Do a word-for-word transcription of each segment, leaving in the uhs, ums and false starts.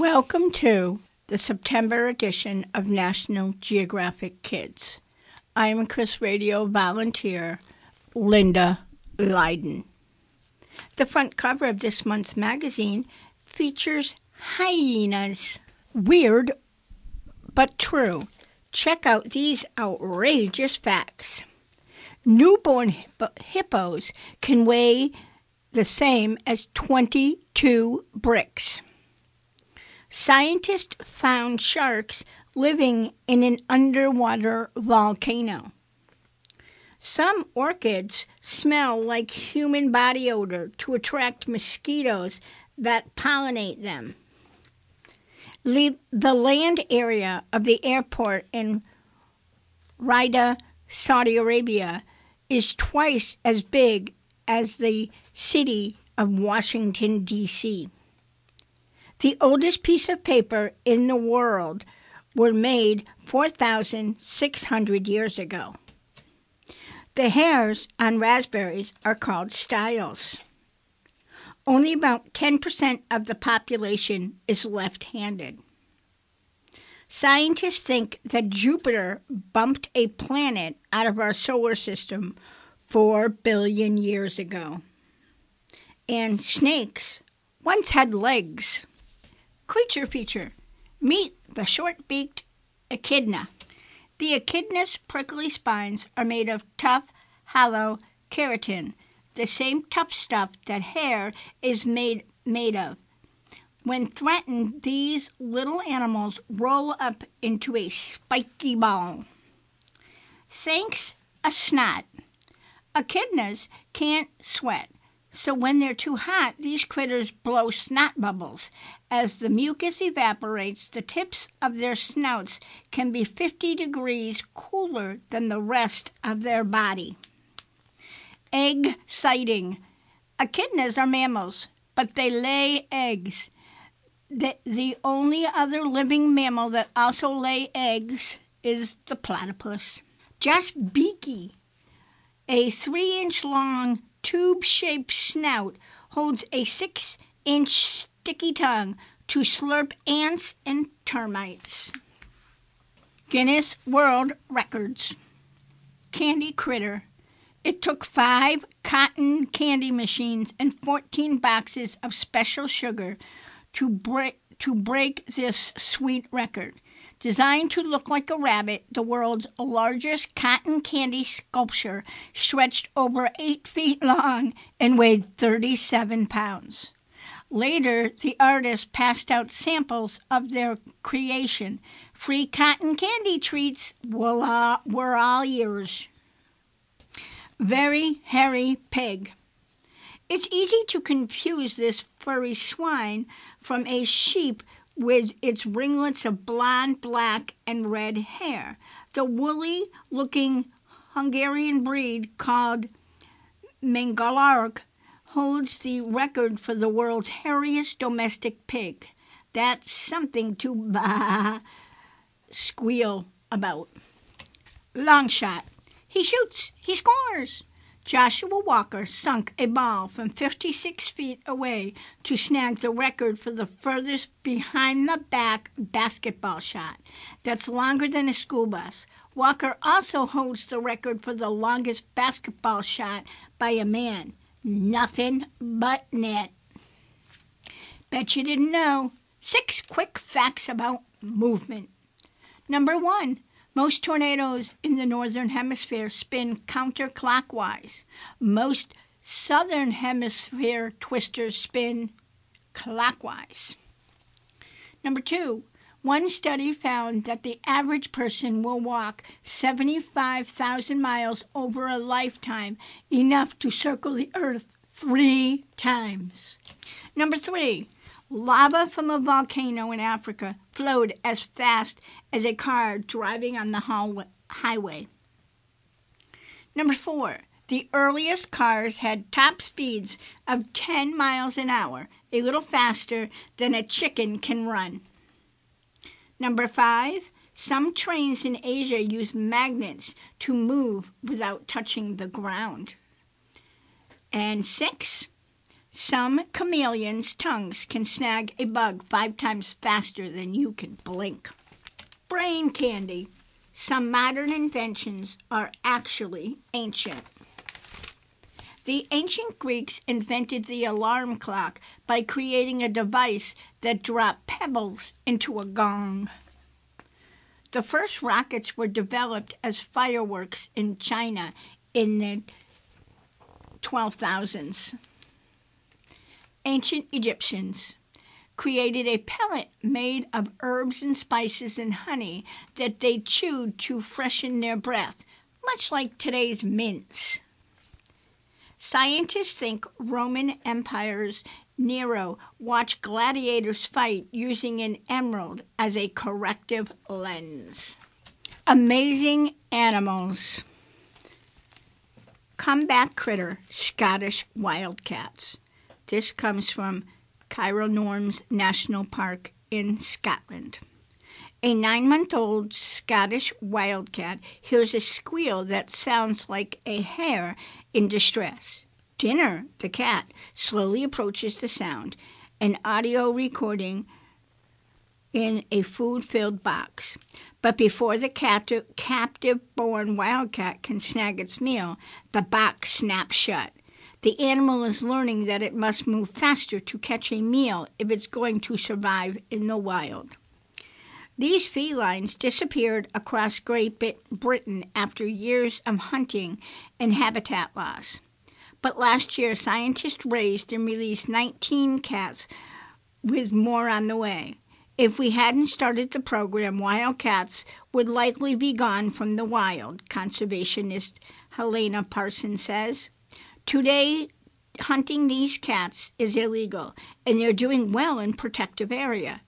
Welcome to the September edition of National Geographic Kids. I am Chris Radio volunteer Linda Leiden. The front cover of this month's magazine features hyenas. Weird, but true. Check out these outrageous facts. Newborn hippo- hippos can weigh the same as twenty-two bricks. Scientists found sharks living in an underwater volcano. Some orchids smell like human body odor to attract mosquitoes that pollinate them. Le- the land area of the airport in Riyadh, Saudi Arabia, is twice as big as the city of Washington, D C The oldest piece of paper in the world were made four thousand six hundred years ago. The hairs on raspberries are called styles. Only about ten percent of the population is left-handed. Scientists think that Jupiter bumped a planet out of our solar system four billion years ago. And snakes once had legs. Creature feature. Meet the short-beaked echidna. The echidna's prickly spines are made of tough, hollow keratin, the same tough stuff that hair is made, made of. When threatened, these little animals roll up into a spiky ball. Thanks a snot. Echidnas can't sweat. So when they're too hot, these critters blow snot bubbles. As the mucus evaporates, the tips of their snouts can be fifty degrees cooler than the rest of their body. Egg sighting. Echidnas are mammals, but they lay eggs. The, the only other living mammal that also lay eggs is the platypus. Josh Beakey, a three-inch long tube-shaped snout, holds a six-inch sticky tongue to slurp ants and termites. Guinness World Records. Candy critter. It took five cotton candy machines and fourteen boxes of special sugar to break, to break this sweet record. Designed to look like a rabbit, the world's largest cotton candy sculpture stretched over eight feet long and weighed thirty-seven pounds. Later, the artist passed out samples of their creation. Free cotton candy treats were, were all yours. Very hairy pig. It's easy to confuse this furry swine from a sheep with its ringlets of blonde, black, and red hair. The woolly-looking Hungarian breed called Mangalark holds the record for the world's hairiest domestic pig. That's something to bah, squeal about. Long shot. He shoots. He scores. Joshua Walker sunk a ball from fifty-six feet away to snag the record for the furthest behind-the-back basketball shot. That's longer than a school bus. Walker also holds the record for the longest basketball shot by a man. Nothing but net. Bet you didn't know. Six quick facts about movement. Number one. Most tornadoes in the northern hemisphere spin counterclockwise. Most southern hemisphere twisters spin clockwise. Number two, one study found that the average person will walk seventy-five thousand miles over a lifetime, enough to circle the earth three times. Number three, lava from a volcano in Africa flowed as fast as a car driving on the highway. Number four, the earliest cars had top speeds of ten miles an hour, a little faster than a chicken can run. Number five, some trains in Asia use magnets to move without touching the ground. And six, Some chameleons' tongues can snag a bug five times faster than you can blink. Brain candy. Some modern inventions are actually ancient. The ancient Greeks invented the alarm clock by creating a device that dropped pebbles into a gong. The first rockets were developed as fireworks in China in the twelve thousands. Ancient Egyptians created a pellet made of herbs and spices and honey that they chewed to freshen their breath, much like today's mints. Scientists think Roman Empire's Nero watched gladiators fight using an emerald as a corrective lens. Amazing animals. Comeback critter, Scottish wildcats. This comes from Chironorms National Park in Scotland. A nine-month-old Scottish wildcat hears a squeal that sounds like a hare in distress. Dinner, the cat, slowly approaches the sound, an audio recording in a food-filled box. But before the captive, captive-born wildcat can snag its meal, the box snaps shut. The animal is learning that it must move faster to catch a meal if it's going to survive in the wild. These felines disappeared across Great Britain after years of hunting and habitat loss. But last year, scientists raised and released nineteen cats, with more on the way. If we hadn't started the program, wild cats would likely be gone from the wild, conservationist Helena Parsons says. Today, hunting these cats is illegal, and they're doing well in protective area.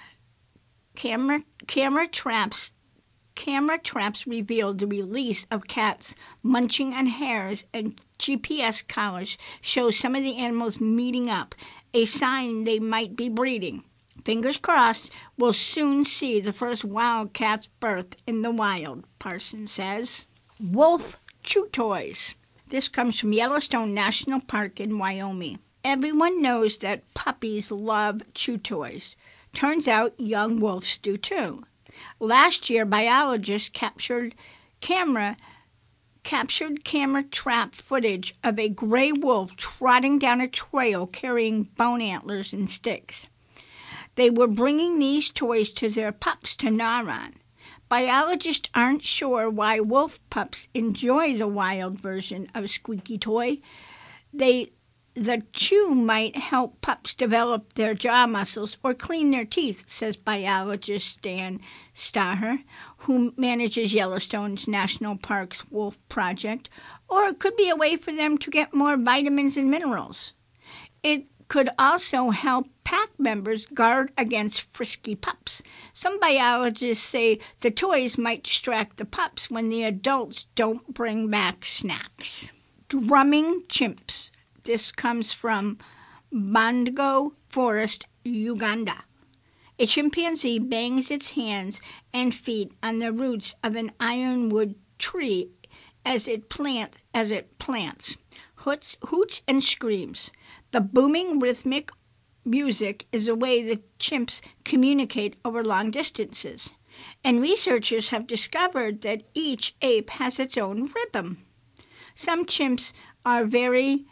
Camera, camera traps camera traps revealed the release of cats munching on hares, and G P S collars show some of the animals meeting up, a sign they might be breeding. Fingers crossed, we'll soon see the first wild cat's birth in the wild, Parsons says. Wolf chew toys. This comes from Yellowstone National Park in Wyoming. Everyone knows that puppies love chew toys. Turns out young wolves do too. Last year, biologists captured camera captured camera trap footage of a gray wolf trotting down a trail carrying bone antlers and sticks. They were bringing these toys to their pups to gnaw on. Biologists aren't sure why wolf pups enjoy the wild version of Squeaky Toy. They The chew might help pups develop their jaw muscles or clean their teeth, says biologist Stan Staher, who manages Yellowstone's National Park's Wolf Project, or it could be a way for them to get more vitamins and minerals. It could also help pack members guard against frisky pups. Some biologists say the toys might distract the pups when the adults don't bring back snacks. Drumming chimps. This comes from Bondigo Forest, Uganda. A chimpanzee bangs its hands and feet on the roots of an ironwood tree as it plant as it plants, hoots, hoots and screams. The booming rhythmic music is a way the chimps communicate over long distances, and researchers have discovered that each ape has its own rhythm. Some chimps are very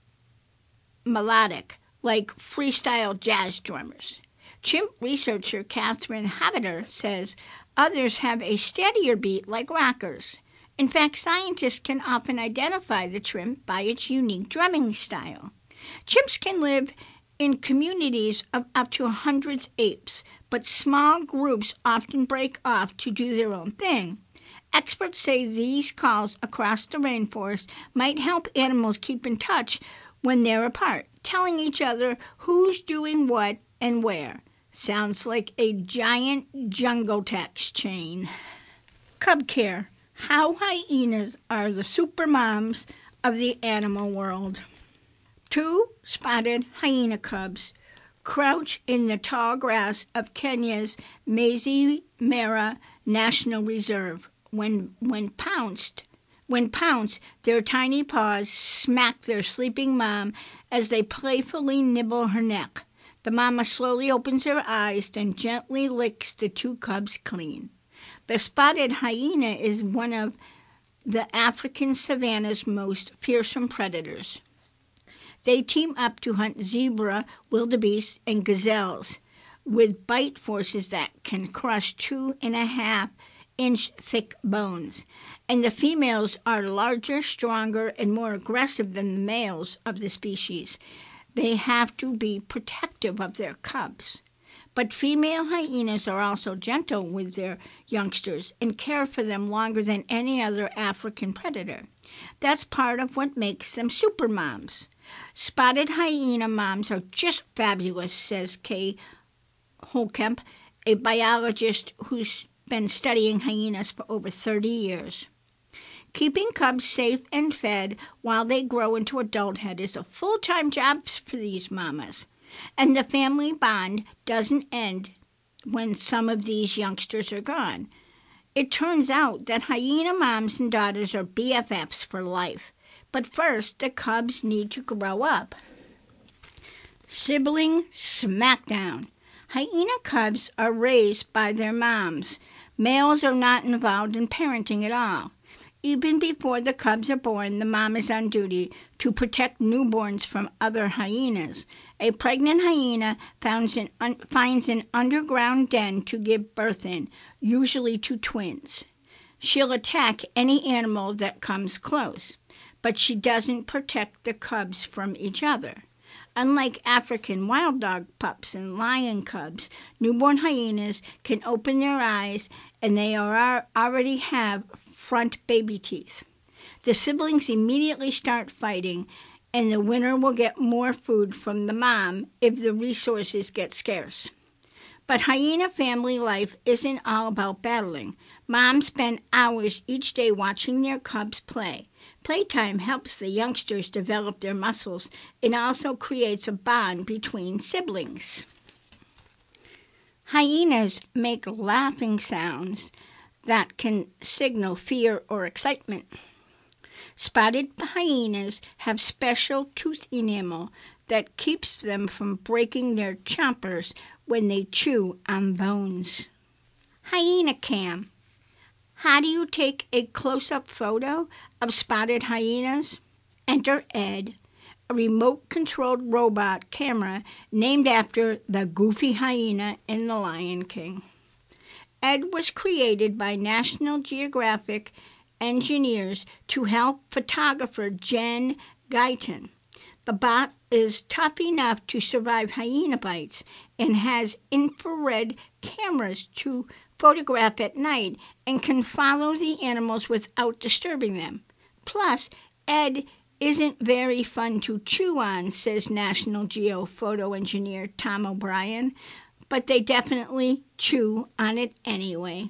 melodic, like freestyle jazz drummers. Chimp researcher Catherine Habitter says others have a steadier beat like rockers. In fact, scientists can often identify the chimp by its unique drumming style. Chimps can live in communities of up to one hundred apes, but small groups often break off to do their own thing. Experts say these calls across the rainforest might help animals keep in touch when they're apart, telling each other who's doing what and where. Sounds like a giant jungle text chain. Cub care. How hyenas are the super moms of the animal world. Two spotted hyena cubs crouch in the tall grass of Kenya's Masai Mara National Reserve. When, when pounced, When pounced, their tiny paws smack their sleeping mom as they playfully nibble her neck. The mama slowly opens her eyes, then gently licks the two cubs clean. The spotted hyena is one of the African savanna's most fearsome predators. They team up to hunt zebra, wildebeest, and gazelles with bite forces that can crush two and a half inch thick bones, and the females are larger, stronger, and more aggressive than the males of the species. They have to be protective of their cubs. But female hyenas are also gentle with their youngsters and care for them longer than any other African predator. That's part of what makes them super moms. Spotted hyena moms are just fabulous, says Kay Holkemp, a biologist who's been studying hyenas for over thirty years. Keeping cubs safe and fed while they grow into adulthood is a full-time job for these mamas, and the family bond doesn't end when some of these youngsters are gone. It turns out that hyena moms and daughters are B F Fs for life, but first the cubs need to grow up. Sibling smackdown. Hyena cubs are raised by their moms. Males are not involved in parenting at all. Even before the cubs are born, the mom is on duty to protect newborns from other hyenas. A pregnant hyena finds an, un, finds an underground den to give birth in, usually to twins. She'll attack any animal that comes close, but she doesn't protect the cubs from each other. Unlike African wild dog pups and lion cubs, newborn hyenas can open their eyes and they are already have front baby teeth. The siblings immediately start fighting, and the winner will get more food from the mom if the resources get scarce. But hyena family life isn't all about battling. Moms spend hours each day watching their cubs play. Playtime helps the youngsters develop their muscles and also creates a bond between siblings. Hyenas make laughing sounds that can signal fear or excitement. Spotted hyenas have special tooth enamel that keeps them from breaking their chompers when they chew on bones. Hyena cam. How do you take a close-up photo of spotted hyenas? Enter Ed, a remote-controlled robot camera named after the goofy hyena in The Lion King. Ed was created by National Geographic engineers to help photographer Jen Guyton. The bot is tough enough to survive hyena bites and has infrared cameras to photograph at night and can follow the animals without disturbing them. Plus, Ed isn't very fun to chew on, says National Geo photo engineer Tom O'Brien, but they definitely chew on it anyway.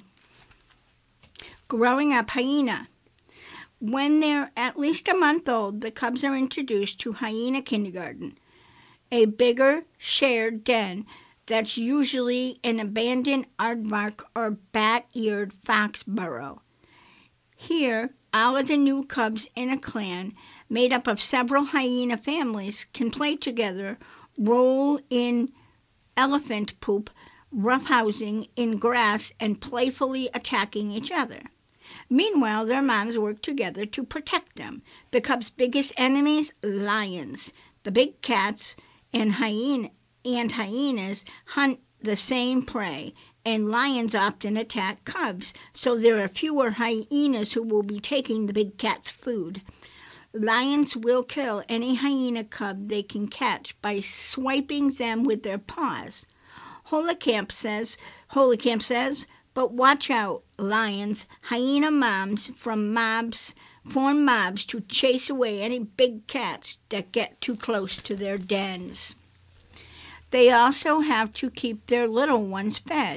Growing up hyena. When they're at least a month old, the cubs are introduced to hyena kindergarten, a bigger shared den that's usually an abandoned aardvark or bat-eared fox burrow. Here, all of the new cubs in a clan, made up of several hyena families, can play together, roll in elephant poop, roughhousing in grass, and playfully attacking each other. Meanwhile, their moms work together to protect them. The cubs' biggest enemies, lions. The big cats and, hyena, and hyenas hunt the same prey, and lions often attack cubs, so there are fewer hyenas who will be taking the big cat's food. Lions will kill any hyena cub they can catch by swiping them with their paws. Holekamp says, Holekamp says, but watch out, lions, hyena moms from mobs form mobs to chase away any big cats that get too close to their dens. They also have to keep their little ones fed.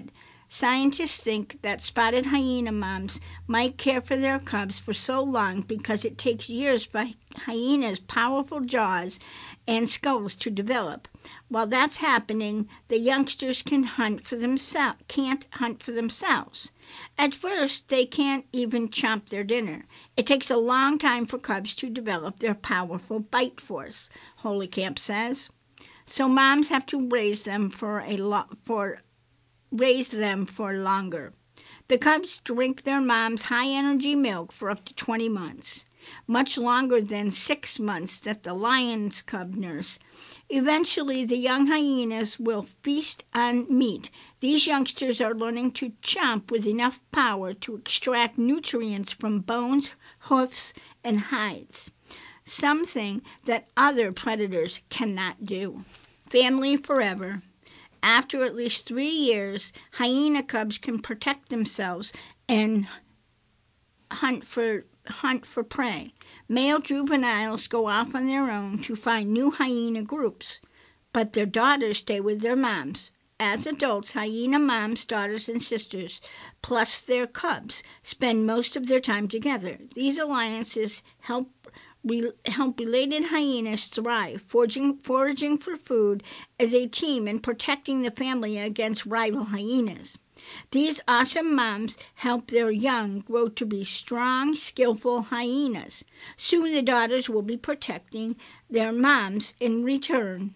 Scientists think that spotted hyena moms might care for their cubs for so long because it takes years for hyenas' powerful jaws and skulls to develop. While that's happening, the youngsters can hunt for themselves, can't hunt for themselves. At first, they can't even chomp their dinner. It takes a long time for cubs to develop their powerful bite force, Holekamp says. So moms have to raise them for a lo- for raise them for longer. The cubs drink their mom's high-energy milk for up to twenty months, much longer than six months that the lion's cub nurse. Eventually, the young hyenas will feast on meat. These youngsters are learning to chomp with enough power to extract nutrients from bones, hoofs, and hides, something that other predators cannot do. Family forever. After at least three years, hyena cubs can protect themselves and hunt for hunt for prey. Male juveniles go off on their own to find new hyena groups, but their daughters stay with their moms. As adults, hyena moms, daughters, and sisters, plus their cubs, spend most of their time together. These alliances help Re- help related hyenas thrive, foraging, foraging for food as a team and protecting the family against rival hyenas. These awesome moms help their young grow to be strong, skillful hyenas. Soon the daughters will be protecting their moms in return.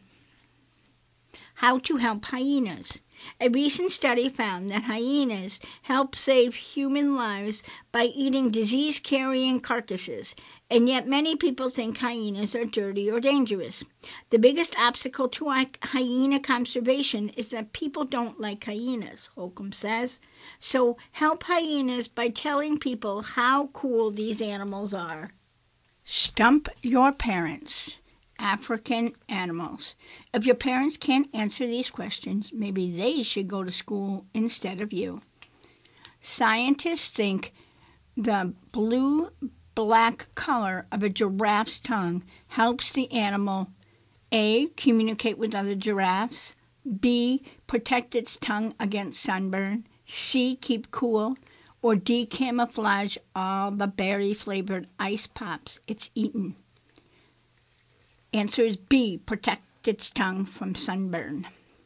How to help hyenas. A recent study found that hyenas help save human lives by eating disease-carrying carcasses, and yet many people think hyenas are dirty or dangerous. The biggest obstacle to hyena conservation is that people don't like hyenas, Holcomb says. So help hyenas by telling people how cool these animals are. Stump your parents. African animals. If your parents can't answer these questions, maybe they should go to school instead of you. Scientists think the blue-black color of a giraffe's tongue helps the animal A. communicate with other giraffes, B. protect its tongue against sunburn, C. keep cool, or D. camouflage all the berry-flavored ice pops it's eaten. Answer is B, protect its tongue from sunburn.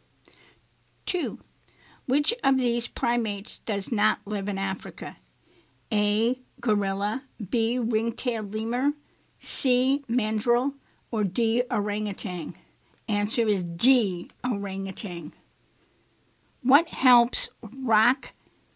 Two, which of these primates does not live in Africa? A, gorilla, B, ring-tailed lemur, C, mandrill, or D, orangutan? Answer is D, orangutan. What helps rock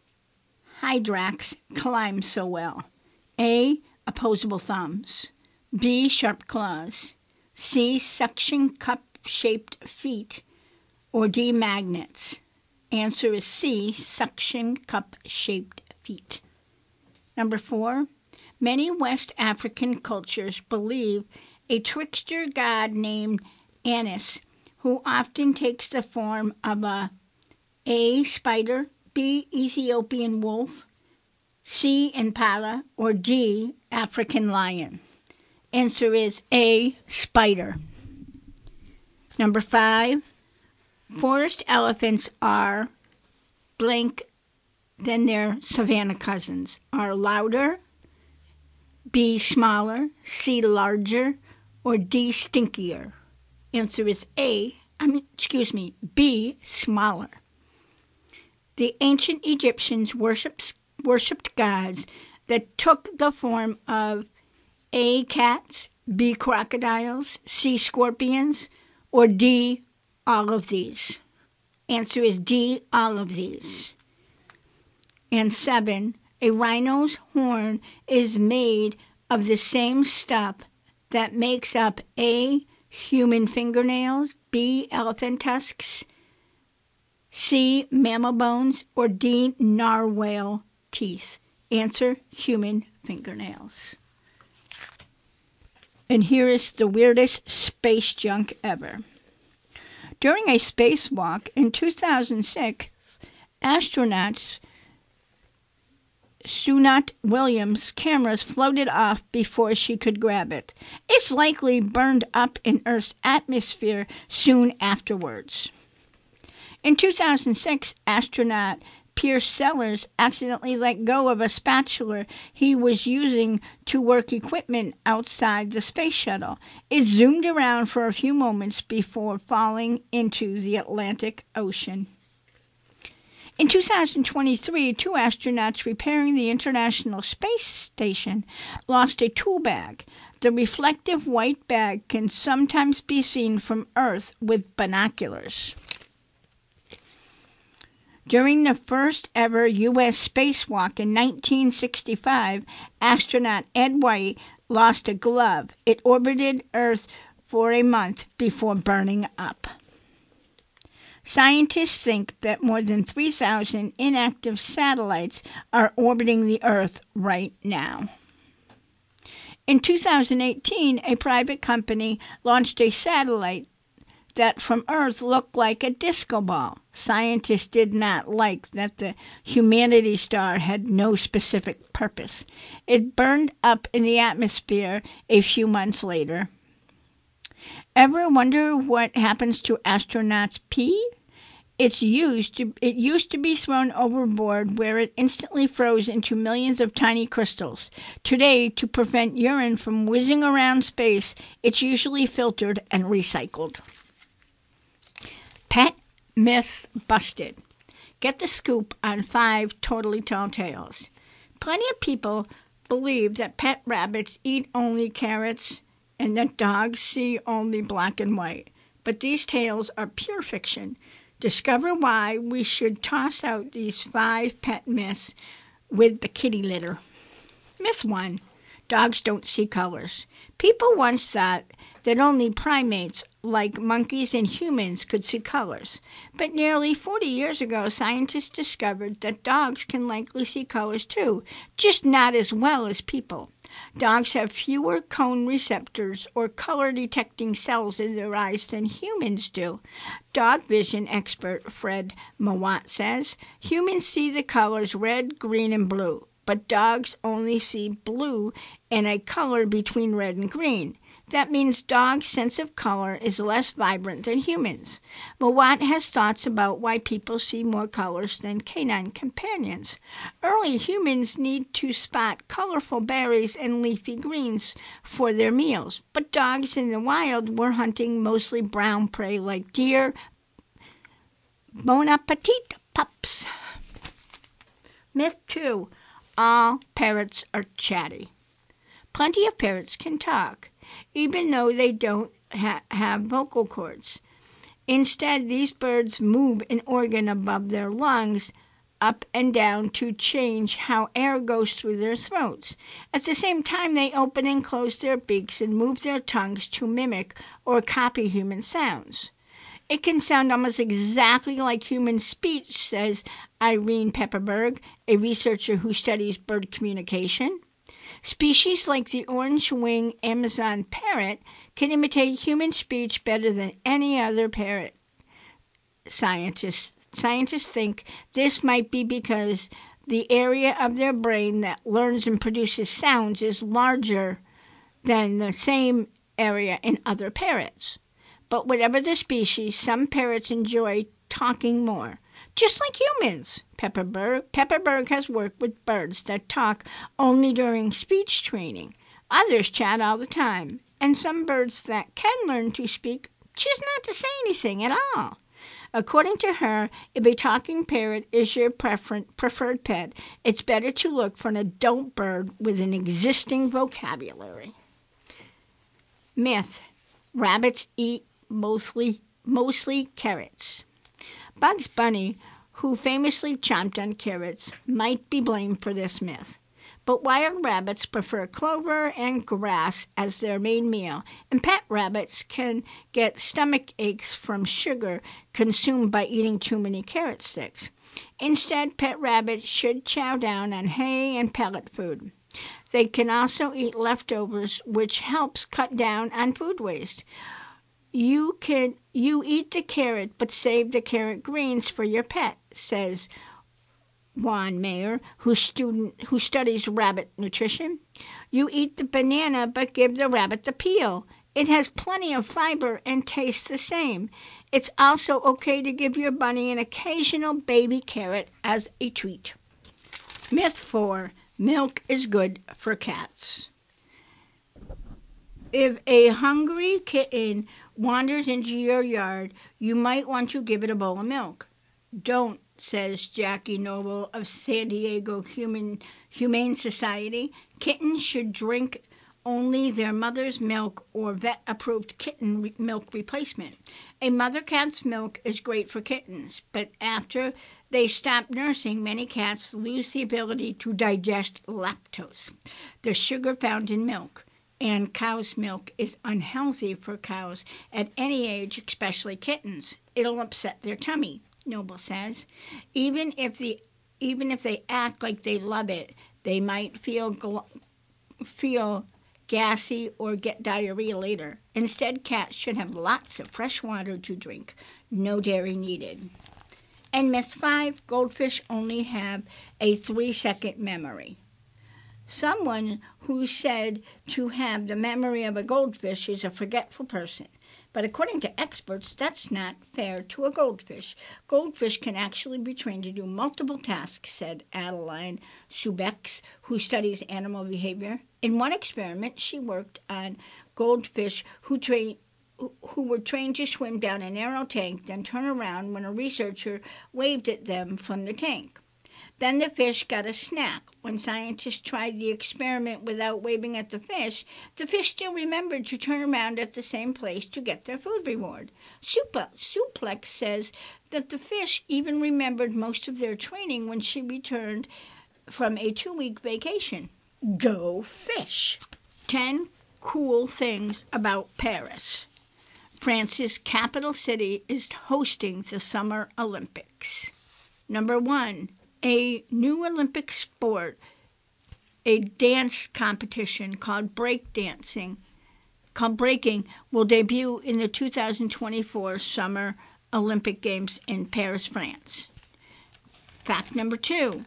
hyrax climb so well? A, opposable thumbs, B, sharp claws, C, suction cup-shaped feet, or D, magnets? Answer is C, suction cup-shaped feet. Number four, many West African cultures believe a trickster god named Anis, who often takes the form of a A, spider, B, Ethiopian wolf, C, impala, or D, African lion. Answer is A, spider. Number five, forest elephants are blank than their savanna cousins. Are louder, B, smaller, C, larger, or D, stinkier? Answer is A, I mean, excuse me, B, smaller. The ancient Egyptians worshipped, worshipped gods that took the form of A, cats, B, crocodiles, C, scorpions, or D, all of these. Answer is D, all of these. And seven, a rhino's horn is made of the same stuff that makes up A, human fingernails, B, elephant tusks, C, mammal bones, or D, narwhal teeth. Answer, human fingernails. And here is the weirdest space junk ever. During a spacewalk in two thousand six, astronauts Sunat Williams' cameras floated off before she could grab it. It's likely burned up in Earth's atmosphere soon afterwards. In two thousand six, astronaut Pierce Sellers accidentally let go of a spatula he was using to work equipment outside the space shuttle. It zoomed around for a few moments before falling into the Atlantic Ocean. In two thousand twenty-three, two astronauts repairing the International Space Station lost a tool bag. The reflective white bag can sometimes be seen from Earth with binoculars. During the first ever U S spacewalk in nineteen sixty-five, astronaut Ed White lost a glove. It orbited Earth for a month before burning up. Scientists think that more than three thousand inactive satellites are orbiting the Earth right now. In two thousand eighteen, a private company launched a satellite that from Earth looked like a disco ball. Scientists did not like that the Humanity Star had no specific purpose. It burned up in the atmosphere a few months later. Ever wonder what happens to astronauts' pee? It's used to, it used to be thrown overboard where it instantly froze into millions of tiny crystals. Today, to prevent urine from whizzing around space, it's usually filtered and recycled. Pet myths busted. Get the scoop on five totally tall tales. Plenty of people believe that pet rabbits eat only carrots and that dogs see only black and white. But these tales are pure fiction. Discover why we should toss out these five pet myths with the kitty litter. Myth one. Dogs don't see colors. People once thought that only primates like monkeys and humans could see colors. But nearly forty years ago, scientists discovered that dogs can likely see colors too, just not as well as people. Dogs have fewer cone receptors or color-detecting cells in their eyes than humans do. Dog vision expert Fred Mowat says, humans see the colors red, green, and blue, but dogs only see blue and a color between red and green. That means dogs' sense of color is less vibrant than humans. Mowat has thoughts about why people see more colors than canine companions. Early humans need to spot colorful berries and leafy greens for their meals, but dogs in the wild were hunting mostly brown prey like deer. Bon appetit, pups. Myth two. All parrots are chatty. Plenty of parrots can talk, even though they don't ha- have vocal cords. Instead, these birds move an organ above their lungs up and down to change how air goes through their throats. At the same time, they open and close their beaks and move their tongues to mimic or copy human sounds. It can sound almost exactly like human speech, says Irene Pepperberg, a researcher who studies bird communication. Species like the orange-winged Amazon parrot can imitate human speech better than any other parrot. Scientists, scientists think this might be because the area of their brain that learns and produces sounds is larger than the same area in other parrots. But whatever the species, some parrots enjoy talking more. Just like humans, Pepperberg, Pepperberg has worked with birds that talk only during speech training. Others chat all the time, and some birds that can learn to speak choose not to say anything at all. According to her, if a talking parrot is your prefer- preferred pet, it's better to look for an adult bird with an existing vocabulary. Myth: rabbits eat mostly mostly carrots. Bugs Bunny, who famously chomped on carrots, might be blamed for this myth. But wild rabbits prefer clover and grass as their main meal, and pet rabbits can get stomach aches from sugar consumed by eating too many carrot sticks. Instead, pet rabbits should chow down on hay and pellet food. They can also eat leftovers, which helps cut down on food waste. You can you eat the carrot, but save the carrot greens for your pet, says Juan Mayer, who student who studies rabbit nutrition. You eat the banana, but give the rabbit the peel. It has plenty of fiber and tastes the same. It's also okay to give your bunny an occasional baby carrot as a treat. Myth four. Milk is good for cats. If a hungry kitten wanders into your yard, you might want to give it a bowl of milk. Don't, says Jackie Noble of San Diego Human, Humane Society. Kittens should drink only their mother's milk or vet-approved kitten re- milk replacement. A mother cat's milk is great for kittens, but after they stop nursing, many cats lose the ability to digest lactose, the sugar found in milk. And cow's milk is unhealthy for cows at any age, especially kittens. It'll upset their tummy, Noble says. Even if the even if they act like they love it, they might feel gl- feel gassy or get diarrhea later. Instead, cats should have lots of fresh water to drink. No dairy needed. And myth five, goldfish only have a three-second memory. Someone who said to have the memory of a goldfish is a forgetful person. But according to experts, that's not fair to a goldfish. Goldfish can actually be trained to do multiple tasks, said Adeline Subex, who studies animal behavior. In one experiment, she worked on goldfish who trained who were trained to swim down a narrow tank, then turn around when a researcher waved at them from the tank. Then the fish got a snack. When scientists tried the experiment without waving at the fish, the fish still remembered to turn around at the same place to get their food reward. Suplex says that the fish even remembered most of their training when she returned from a two-week vacation. Go fish! Ten cool things about Paris. France's capital city is hosting the Summer Olympics. Number one. A new Olympic sport, a dance competition called break dancing, called breaking, will debut in the two thousand twenty-four Summer Olympic Games in Paris, France. Fact number two.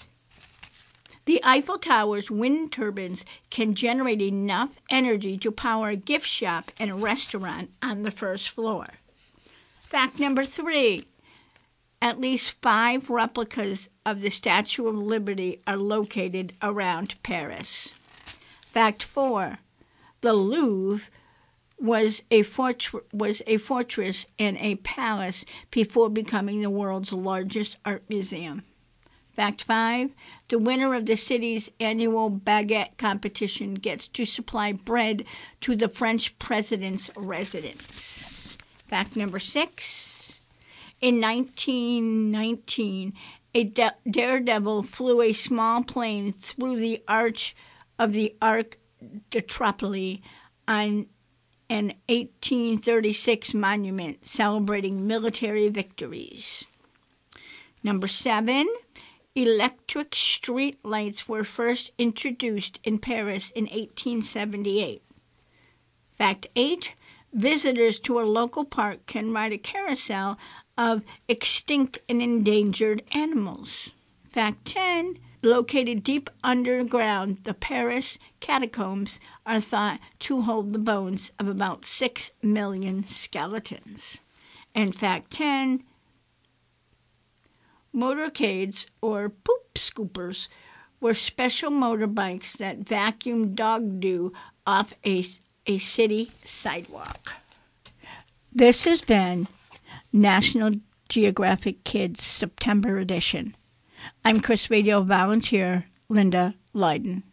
The Eiffel Tower's wind turbines can generate enough energy to power a gift shop and a restaurant on the first floor. Fact number three. At least five replicas of the Statue of Liberty are located around Paris. Fact four. The Louvre was a, fortr- was a fortress and a palace before becoming the world's largest art museum. Fact five. The winner of the city's annual baguette competition gets to supply bread to the French president's residence. Fact number six. In nineteen nineteen, a de- daredevil flew a small plane through the arch of the Arc de Triomphe on an eighteen thirty-six monument celebrating military victories. Number seven, electric street lights were first introduced in Paris in eighteen seventy-eight. Fact eight, visitors to a local park can ride a carousel of extinct and endangered animals. Fact ten, located deep underground, the Paris catacombs are thought to hold the bones of about six million skeletons. And fact ten, motorcades, or poop scoopers, were special motorbikes that vacuumed dog dew off a, a city sidewalk. This has been National Geographic Kids September edition. I'm Chris Radio volunteer Linda Lyden.